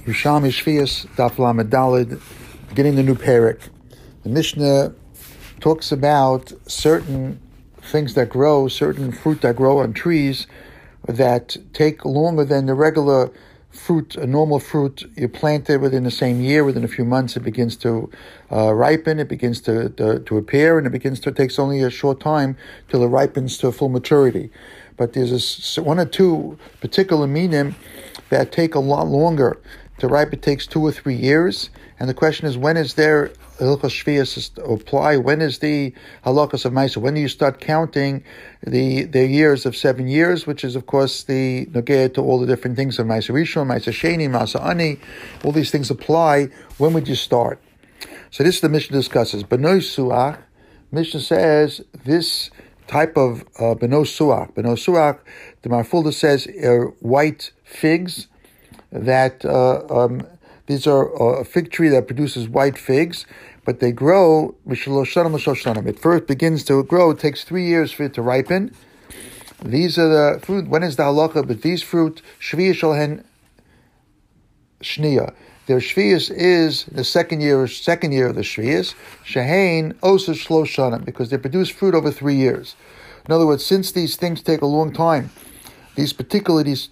Yerushalmi Shvius Daf Lamed Daled, beginning the new parak. The Mishnah talks about certain things that grow, certain fruit that grow on trees that take longer than the regular fruit, a normal fruit. You plant it within the same year, within a few months it begins to ripen, it begins to appear, and it takes only a short time till it ripens to full maturity. But there's one or two particular minim that take a lot longer to ripen. It takes 2 or 3 years, and the question is, when is there Hilchos Shvius apply? When is the Halachos of Maisa? When do you start counting the years of 7 years, which is, of course, the Nogea to all the different things of Maisa Rishon, Maisa Sheni, Maisa Ani. All these things apply. When would you start? So this is the Mishnah discusses. Benoi Suach, Mishnah says this type of Benoi Suach. Benoi Suach, the Marfulda says, are white figs that these are a fig tree that produces white figs, but they grow. It first begins to grow. It takes 3 years for it to ripen. These are the fruit. When is the halacha? But these fruit, shvius shalhen shniya. Their shvius is the second year of the shvius. Shehain osa shlosh shana, because they produce fruit over 3 years. In other words, since these things take a long time, these figs, this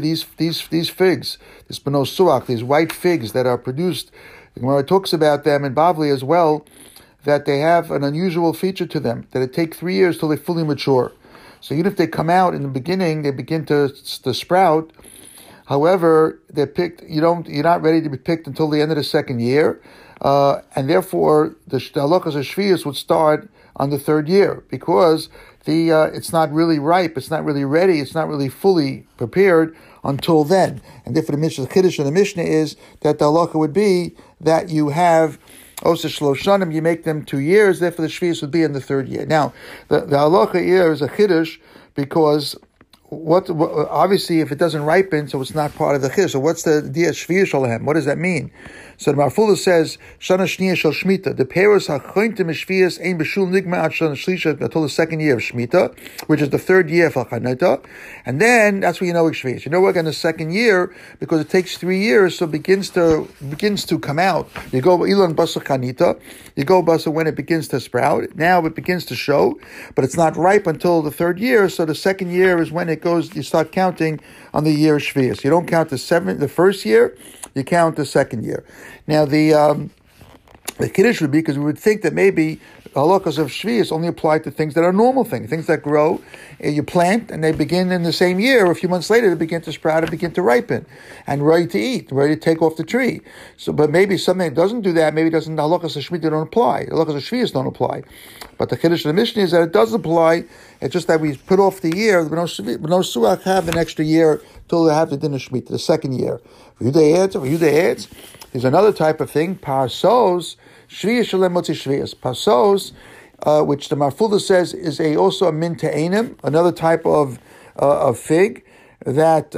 Benoi Suach, these white figs that are produced, the Gemara talks about them in Bavli as well, that they have an unusual feature to them, that it takes 3 years till they fully mature. So even if they come out in the beginning, they begin to sprout. However, they're picked. You're not ready to be picked until the end of the second year, and therefore the halachas of shvius would start on the 3rd year, because it's not really ripe, it's not really ready, it's not really fully prepared until then. And therefore the Mishnah, the Kiddush of the Mishnah is that the halacha would be that you have Osa Shlosh Shanim, you make them 2 years, therefore the shvius would be in the 3rd year. Now, the halacha here is a Kiddush because what obviously if it doesn't ripen, so it's not part of the chiddush. So what's the dia shvius shalahem? What does that mean? So the Marfula says shana shniya shel shmita. The peros hachointim shvius ein b'shul nigma ad shana shlisha until the 2nd year of shmita, which is the 3rd year of chaneta, and then that's when you know it's shvius. You know we're in the 2nd year because it takes 3 years, so it begins to come out. You go ilan basa chanita. You go basa when it begins to sprout. Now it begins to show, but it's not ripe until the 3rd year. So the 2nd year is when it goes. You start counting on the year of shvius. You don't count the 1st year. You count the 2nd year. Now the kiddush would be, because we would think that maybe halachas of shvius only apply to things that are normal things that grow. You plant and they begin in the same year. A few months later, they begin to sprout and begin to ripen and ready to eat, ready to take off the tree. So, but maybe something that doesn't do that. Maybe doesn't. The halachas of shmita don't apply. The halachas of shvius don't apply. But the kiddush of the Mishnah is that it does apply. It's just that we put off the year. The Benoi Suach have an extra year till they have the din of shmita, the 2nd year. There's another type of thing. Parsos shvius shalem motzi shvius. Parsos, which the Marfulda says is also a min te'enim, another type of fig that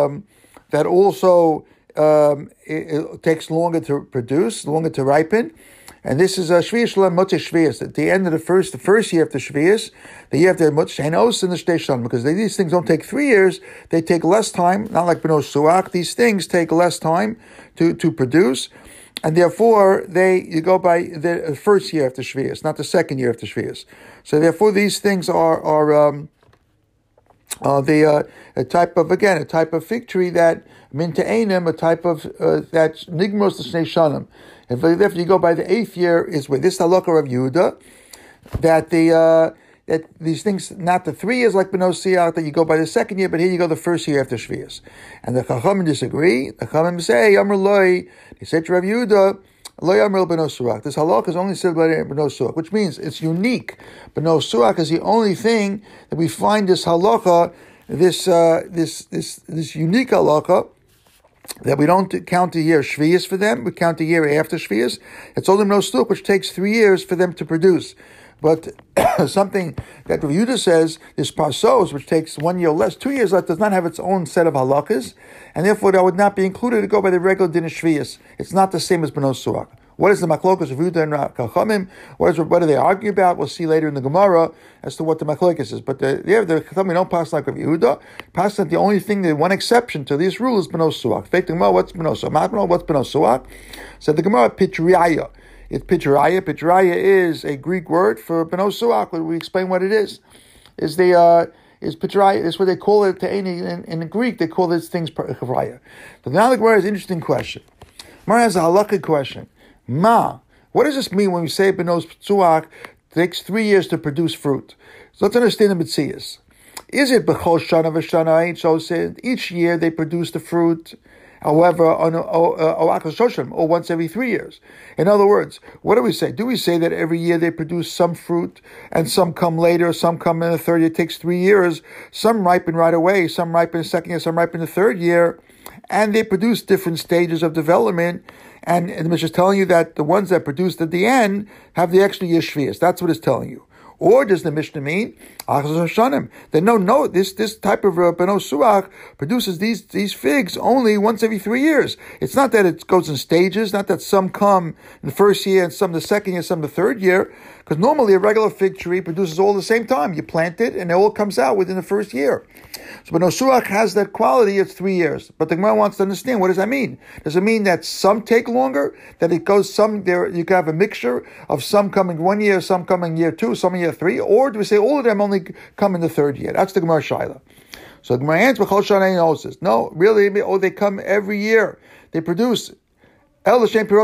also it takes longer to produce, longer to ripen. And this is a shvius shalem motzi shvius. At the end of the first year after shvius, the year after motzi shenos in the shtei, because these things don't take 3 years; they take less time. Not like Benoi Suach. These things take less time to produce, and therefore you go by the 1st year after shvius, not the 2nd year after shvius. So therefore, these things are a type of fig tree that min te'enim, a type of that nigmos the shnei shanim. And therefore, you go by the 8th year is where this halakha of Yehuda that that these things, not the 3 years like Benoi Suach, that you go by the 2nd year, but here you go the 1st year after shvius. And the Chachamim disagree. The Chachamim say Amar Loi. They say to Rav Yehuda, Loi Amar Benoi Suach. This halakha is only said by Benoi Suach, which means it's unique. Benoi Suach is the only thing that we find this halakha, this unique halakha, that we don't count the year shvius for them, we count the year after shvius. It's only Benoi Suach, which takes 3 years for them to produce. But something that Rav Yehuda says, this parsos, which takes 1 year less, 2 years less, does not have its own set of halachas, and therefore that would not be included to go by the regular din of shvius. It's not the same as Benoi Suach. What is the machlokas of Yehuda and Chachamim? What are they arguing about? We'll see later in the Gemara as to what the machlokas is. But the Chachamim don't pass like Rav Yehuda. Pass that the only thing, the one exception to this rule is Benos Suach. Fake the Gemara, what's Benos Suach? What's Benos Suach? Said the Gemara, Pitriaya. It's Pitriaya. Pitriaya is a Greek word for Benos Suach. We explain what it is. Is Pitriaya, is what they call it in Greek, they call these things Pitriaya. So now the Gemara has an interesting question. Gemara has a halakhic question. What does this mean when we say Benos Suach takes 3 years to produce fruit? So let's understand the Metzias. Is it B'chol Shana V'Shana? So each year they produce the fruit, however, or once every 3 years. In other words, what do we say? Do we say that every year they produce some fruit and some come later, some come in the third year? It takes 3 years. Some ripen right away, some ripen in the second year, some ripen in the third year, and they produce different stages of development. And the Mishnah is telling you that the ones that produced at the end have the extra year shvius. That's what it's telling you. Or does the Mishnah mean that no, this type of Benos Suach produces these figs only once every 3 years? It's not that it goes in stages, not that some come in the first year and some the second year, some the third year, because normally a regular fig tree produces all at the same time. You plant it and it all comes out within the first year. So Benos Suach has that quality, it's 3 years. But the Gemara wants to understand, what does that mean? Does it mean that some take longer? That it goes you can have a mixture of some coming 1 year, some coming year 2, some year 3? Or do we say all of them only come in the third year? That's the Gemara Shaila. So the Gemara answers, no, really, they come every year. They produce. But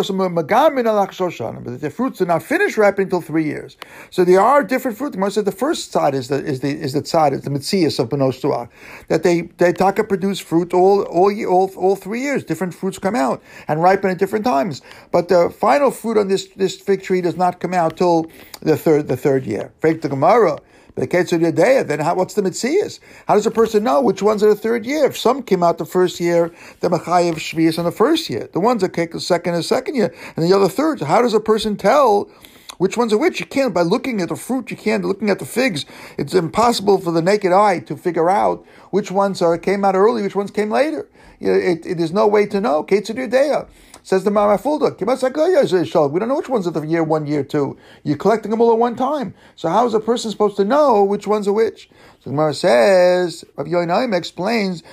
the fruits are not finished ripening until 3 years. So there are different fruits. The said the first side is the Metzias of Benos Suach, that they taka produce fruit all 3 years. Different fruits come out and ripen at different times. But the final fruit on this fig tree does not come out till the third year. Fake the Gemara. Then what's the Metzias? How does a person know which ones are the third year? If some came out the first year, the Machayev Shvius on the first year. The ones that take the second year, and the other third. How does a person tell which ones are which? You can't by looking at the fruit. You can't looking at the figs. It's impossible for the naked eye to figure out which ones came out early, which ones came later. There's no way to know. Says the Marafulda, we don't know which ones are the year 1, year 2. You're collecting them all at one time. So how is a person supposed to know which ones are which? So the Gemara says, Rav Yoinaim explains,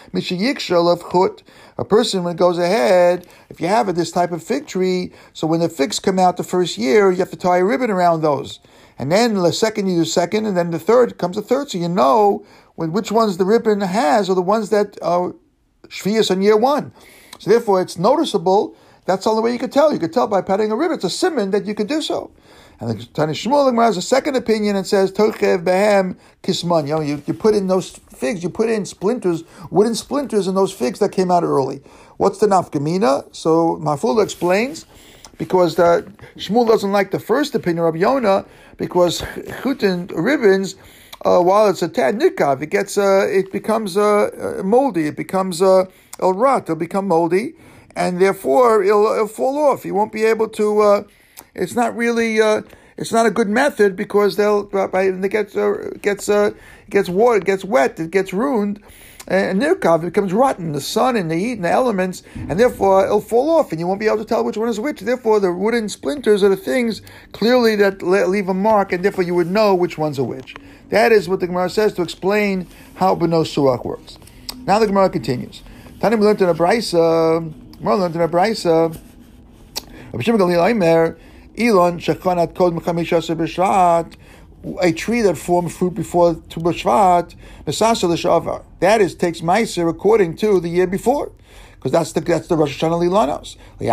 a person when it goes ahead, if you have this type of fig tree, so when the figs come out the first year, you have to tie a ribbon around those. And then the second you do second, and then the third comes the third. So you know which ones the ribbon has are the ones that are shvius on year 1. So therefore it's noticeable. That's the only way you could tell. You could tell by patting a ribbon. It's a siman that you could do so. And the Tani Shmuel has a second opinion and says, Tochev behem kisman. You put in those figs, you put in splinters, wooden splinters in those figs that came out early. What's the nafkamina? So Mafula explains, because Shmuel doesn't like the first opinion of Yonah, because chutin ribbons, while it's a tad nikav, it becomes moldy. It becomes el rat. It'll become moldy. And therefore, it'll fall off. You won't be able to. It's not really. It's not a good method, because it gets water, it gets wet, it gets ruined, and nirkav becomes rotten. The sun and the heat and the elements, and therefore it'll fall off, and you won't be able to tell which one is which. Therefore, the wooden splinters are the things clearly that leave a mark, and therefore you would know which ones are which. That is what the Gemara says to explain how Benos Suach works. Now the Gemara continues. Tanim learned in a brayso. Rabbi Shimon Gamliel Aimer, Elon shechanat kod mechamisha b'shvat, a tree that formed fruit before Tu B'Shvat, Mesasa l'shavar. That is takes meiser according to the year before, because that's the Rosh Hashanah Lilanos.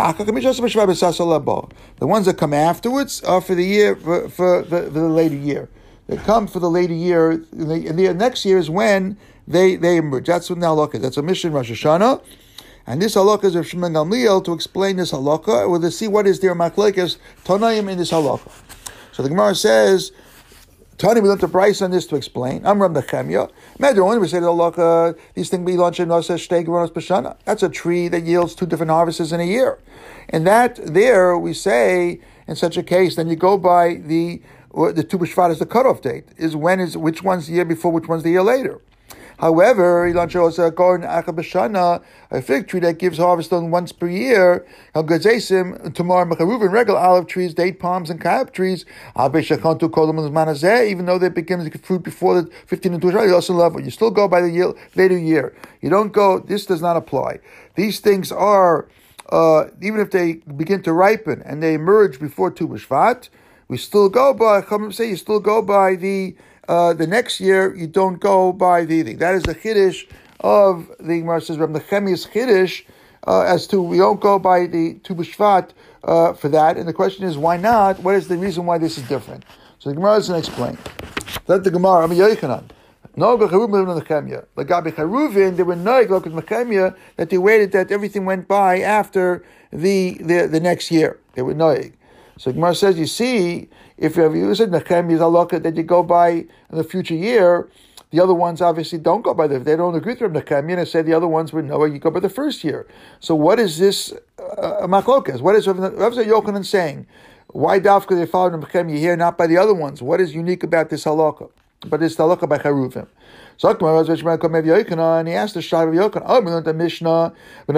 The ones that come afterwards are for the year for the later year. They come for the later year, and the next year is when they emerge. That's what now look is. That's a mission Rosh Hashanah. And this halakha is of Shimon Gamliel to explain this halakha, or to see what is their machlekes Tanaim in this halakha. So the Gemara says, Tani, we learned the price on this to explain. Amram Nechemya. Imagine we say the halakha, these things be launched in B'Shana. That's a tree that yields 2 different harvests in a year. And that there we say, in such a case, then you go by the Tu B'Shvat is the cutoff date, which one's the year before, which one's the year later. However, a fig tree that gives harvest on once per year, tomorrow regular olive trees, date palms, and carob trees, even though they begin to fruit before the 15 and 2, you also love it. You still go by the year, later year. You don't go, this does not apply. These things are, even if they begin to ripen and they emerge before Tu B'Shvat, we still go by, you still go by the next year, you don't go by the thing. That is the Chiddush of the Gemara says, Reb Nechemiah's Chiddush, as to we don't go by the Tu B'Shvat for that. And the question is, why not? What is the reason why this is different? So the Gemara doesn't explain. Let the Gemara, Rabbi Yochanan. No, Lagabi Charuvin, they were noig like Nechemiah that they waited that everything went by after the next year. They were noig. So Gemara says, you see, if you have used Nechemiah's halakha that you go by in the future year, the other ones obviously don't go by the. They don't agree with Nechemiah and say the other ones were noig. You go by the first year. So what is this machlokas? What is Rav Yochanan saying? Why dafka they followed Nechemiah here, not by the other ones? What is unique about this halakha? But it's halakha by Charuvim. So and he asked the Shai of Yochanan, we learned the Mishnah, we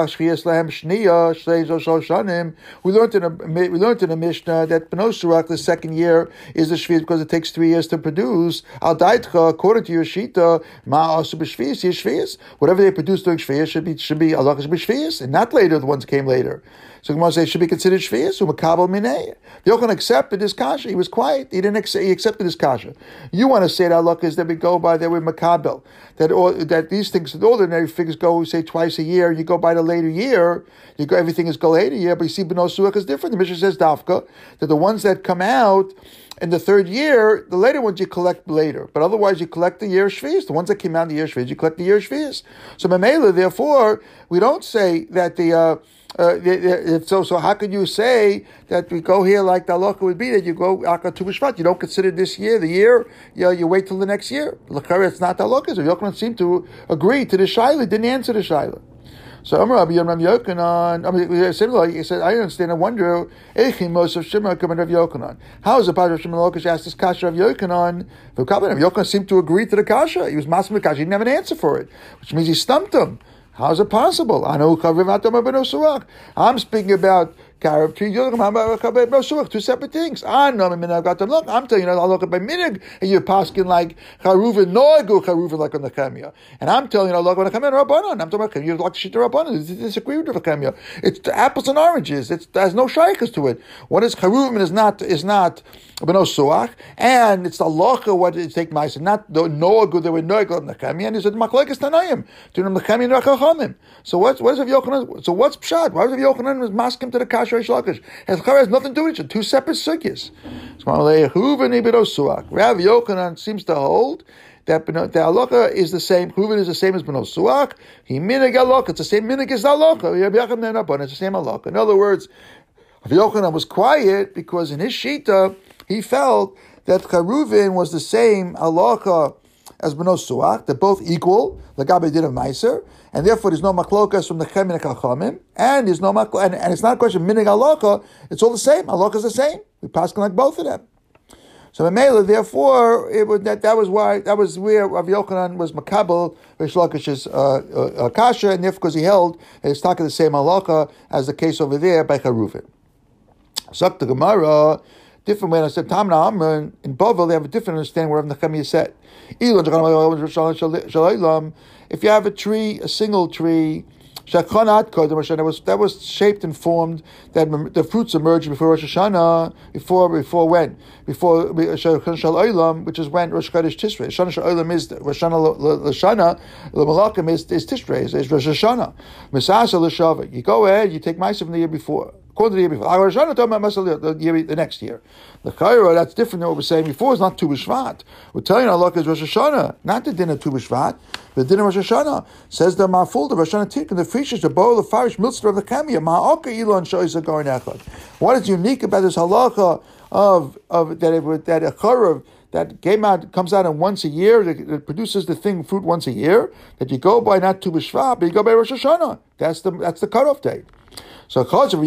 learned in the Mishnah that B'no Surach, the second year, is the Shvius because it takes 3 years to produce. Al-Daitcha, according to your Shita, Ma'asu B'Shvius, is Shvius. Whatever they produce during Shvius should be Allah B'Shvius, and not later, the ones came later. So Gemara says it should be considered Shvius, or Makabal Minei. Yochanan accepted his kasha. He was quiet. He accepted his kasha. You want to say that Allah is that we go by that we're Makabel. That these things, the ordinary figures go, say, twice a year. You go by the later year. Everything is go later year. But you see, B'no Surach is different. The Mishnah says Dafka that the ones that come out in the third year, the later ones you collect later. But otherwise, you collect the year Shvius. The ones that came out in the year Shvius, you collect the year Shvius. So Mamela, therefore, we don't say that so how could you say that we go here like the halacha would be that you go Akar Tu B'Shvat? You don't consider this year the year. You wait till the next year. L'chara, it's not the halacha. So Yochanan seemed to agree to the shaila, didn't answer the shaila. So Amar Rabbi Yochanan, similarly, he said, I understand. I wonder, how is it part of Shimon Lakish asked this kasha of Yochanan? Yochanan seemed to agree to the kasha. He was masim the kasha. He didn't have an answer for it, which means he stumped him. How is it possible? I'm speaking about carob tree, two separate things. I'm telling you, I look at by minig, and you're pasking like charuvin, noigu charuvin like on the Nechemiah. And I'm telling you, I look at Nechemiah and Rabbanon. I'm talking about you like shita Rabbanon. You disagree with the Nechemiah. It's the apples and oranges. There's no shaykhs to it. What is charuvin is not B'no Surach, and it's the halacha what it take ma'aser, not the noigu they were noigu on the Nechemiah. And he said machlekes tanayim to the Nechemiah and Rachachamim. So what's Rav Yochanan? So what's pshat? Why was Rav Yochanan was masking to the kasha Reish Lakish? Has nothing to do with each other. Two separate sugyas. Rav Yochanan seems to hold that the halacha is the same. Chuvin is the same as B'no Surach. He minig halacha. It's the same minig as the halacha. It's the same halacha. In other words, Rav Yochanan was quiet because in his shita he felt that Charuvin was the same halacha as B'no Surach. They're both equal. Lagabe did of Meiser, and therefore there's no machlokas from the Nechemiah and Chachamim, and there's no and it's not a question of minig halacha. It's all the same. Halacha is the same. We pass like both of them. So Mamela, therefore, that was where Rav Yochanan was makabel Reish Lakish's kasha, and therefore because he held that it's talking the same halacha as the case over there by Charuvin. Suck the Gemara. Different way. I said, Tamna Amran in Bavel, they have a different understanding where Nechemiah said. If you have a tree, a single tree, that was shaped and formed, that the fruits emerged before Rosh Hashanah, before when? Before Shana Shal Olam, which is when Rosh Chodesh Tishrei. Shana Shal Olam is Rosh Hashanah L'Shana, L'Malakim is Tishrei, is Rosh Hashanah. Misasa L'Shavah. You go ahead, you take Ma'aseh from the year before. According to the year before. The next year. The Chaira, that's different than what we're saying before. It's not Tu B'Shvat. We're telling you Allah is Rosh Hashanah, not the dinner Tu B'Shvat, the dinner Rosh Hashanah. Says the Ma'aful, the Rosh Hashanah Tikkun, the features, the bowl, the farish, mitzvah of the Nechemiah. Ma'oka Elon Shoyz Agarin Echad. What is unique about this halacha of that a Chairav that comes out in once a year, that produces the fruit once a year, that you go by not Tu B'Shvat, but you go by Rosh Hashanah. That's the cutoff date. So he asked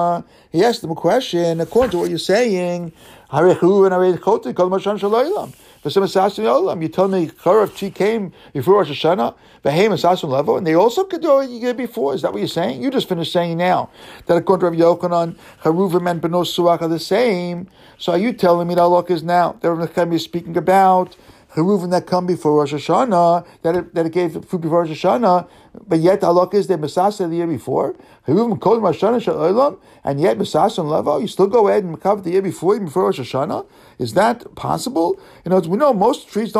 him a question, according to what you're saying, You tell me Charav Chi came before Rosh Hashanah, Behem Asasun Levo, and they also could do it before. Is that what you're saying? You just finished saying now that according to Rav Yochanan, Haruvim and Benos Suach are the same. So are you telling me that halakha is now that Rav Nechemia is speaking about Haruvim that come before Rosh Hashanah, that it gave fruit before Rosh Hashanah, but yet halakha is the Masasa the year before? Haruvim Kol Rosh Hashanah Shel Olam, and yet Masasa and Levo, you still go ahead and cover the year before, even before Rosh Hashanah? Is that possible? We know most trees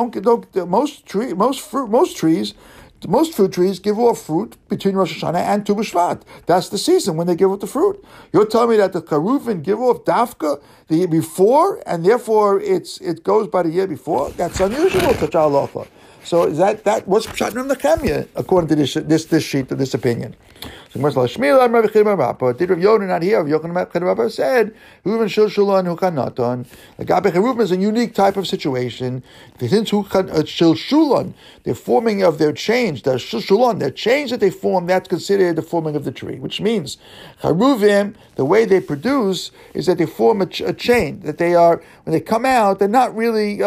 most fruit trees give off fruit between Rosh Hashanah and Tu B'Shvat. That's the season when they give off the fruit. You're telling me that the Karuvin give off Dafka the year before, and therefore it goes by the year before? That's unusual, such a halacha. So is that what's Pshat Rav Nechemia according to this sheet, to this opinion? So did Rav Yochanan not here? Rav Yochanan said, "Reuven shel shulon hukanaton." The Gabe Reuven is a unique type of situation. Since shel shulon, the forming of their change, the shulon, their change that they form, that's considered the forming of the tree. Which means, Charuvim, the way they produce is that they form a chain. That they are, when they come out, they're not really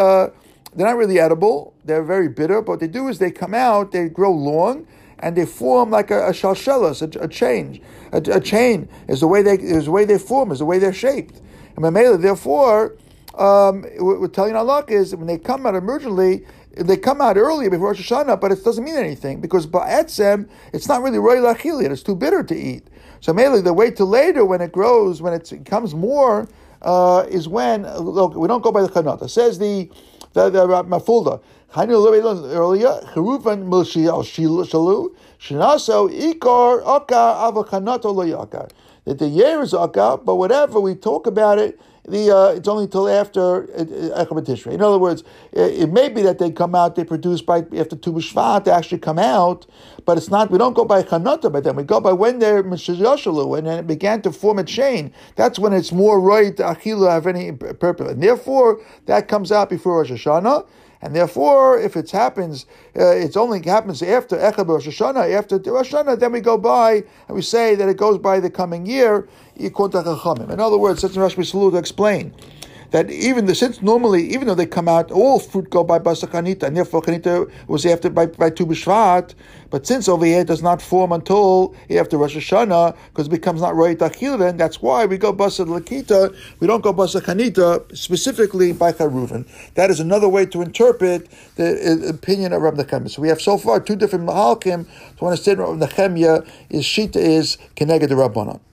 edible. They're very bitter. But what they do is they come out, they grow long, and they form like a shalshelas, a chain. A chain is the way they form, is the way they're shaped. And Mamela, therefore, we're telling halakha is when they come out emergently, they come out earlier before Rosh Hashanah, but it doesn't mean anything because ba'etzem, it's not really roy lachili, it's too bitter to eat. So Mamela, the wait till later when it grows, when it becomes more, is when, look, we don't go by the chanata. It says the Mafulda. Earlier, Cheruvan Milshiel Shalu, Shinaso Ikar Aka Avakanato Loyaka. That the year is Aka, but whatever we talk about it, it's only until after Echad Tishrei. In other words, it may be that they come out, they produce after Tu B'Shvat, they actually come out, but it's not. We don't go by Chanata by them. We go by when they're Mishayashalu, and then it began to form a chain. That's when it's more right to Achilu have any purpose, and therefore that comes out before Rosh Hashanah. And therefore, if it happens, it only happens after Echad Rosh Hashanah. After Rosh Hashanah, then we go by and we say that it goes by the coming year. In other words, such Rashi Salu to explain that since normally, even though they come out, all fruit go by Basa Chanita, and therefore Chanita was after by Tu B'Shvat, but since over here it does not form until after Rosh Hashanah, because it becomes not Roy Tachil, then that's why we go Basa Lakita, we don't go Basa Chanita, specifically by Charuvin. That is another way to interpret the opinion of Rav Nechemia. So we have so far two different Mahalkim to understand Rav Nechemia, his Shita is Keneged the Rabbanan.